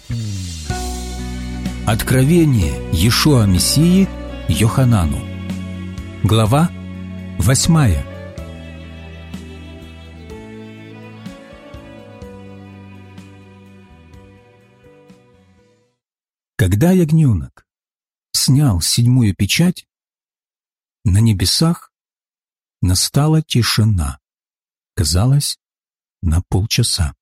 Откровение Иешуа Мессии Йоханану. Глава 8. Когда ягненок снял 7-ю печать, на небесах настала тишина, казалось, на полчаса.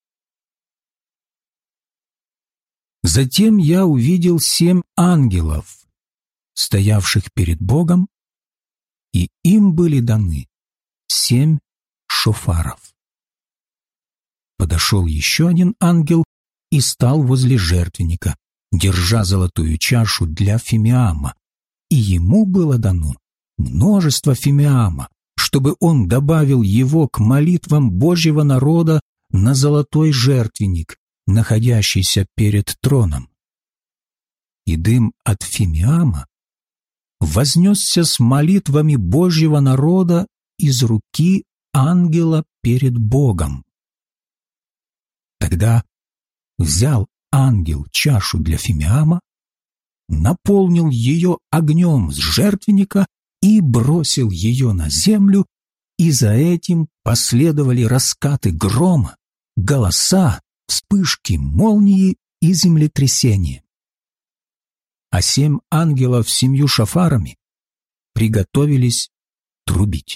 Затем я увидел 7 ангелов, стоявших перед Богом, и им были даны 7 шофаров. Подошел еще один ангел и стал возле жертвенника, держа золотую чашу для фимиама, и ему было дано множество фимиама, чтобы он добавил его к молитвам Божьего народа на золотой жертвенник, находящийся перед троном. И дым от фимиама вознесся с молитвами Божьего народа из руки ангела перед Богом. Тогда взял ангел чашу для фимиама, наполнил ее огнем с жертвенника и бросил ее на землю, и за этим последовали раскаты грома, голоса, вспышки молнии и землетрясения. А 7 ангелов с 7 шофарами приготовились трубить.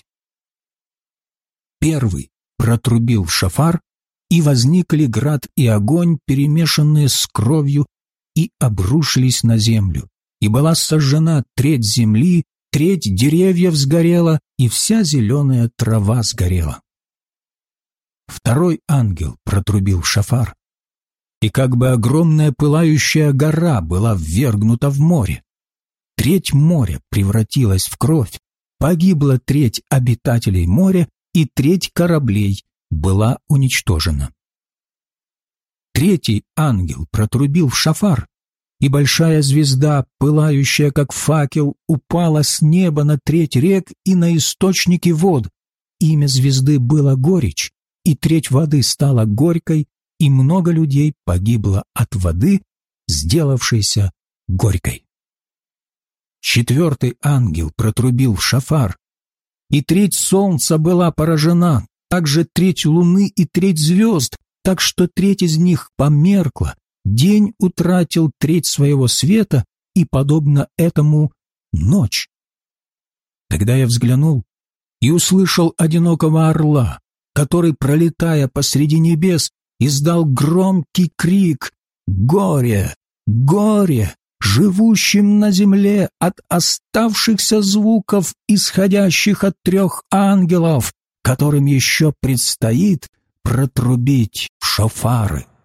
Первый протрубил в шофар, и возникли град и огонь, перемешанные с кровью, и обрушились на землю. И была сожжена треть земли, треть деревьев сгорела, и вся зеленая трава сгорела. Второй ангел протрубил в шофар, и как бы огромная пылающая гора была ввергнута в море. Треть моря превратилась в кровь, погибла треть обитателей моря, и треть кораблей была уничтожена. Третий ангел протрубил в шофар, и большая звезда, пылающая как факел, упала с неба на треть рек и на источники вод. Имя звезды было горечь, и треть воды стала горькой, и много людей погибло от воды, сделавшейся горькой. Четвертый ангел протрубил в шофар, и треть солнца была поражена, также треть луны и треть звезд, так что треть из них померкла, день утратил треть своего света, и, подобно этому, ночь. Тогда я взглянул и услышал одинокого орла, который, пролетая посреди небес, издал громкий крик: «Горе! Горе! Живущим на земле от оставшихся звуков, исходящих от 3 ангелов, которым еще предстоит протрубить в шофары!»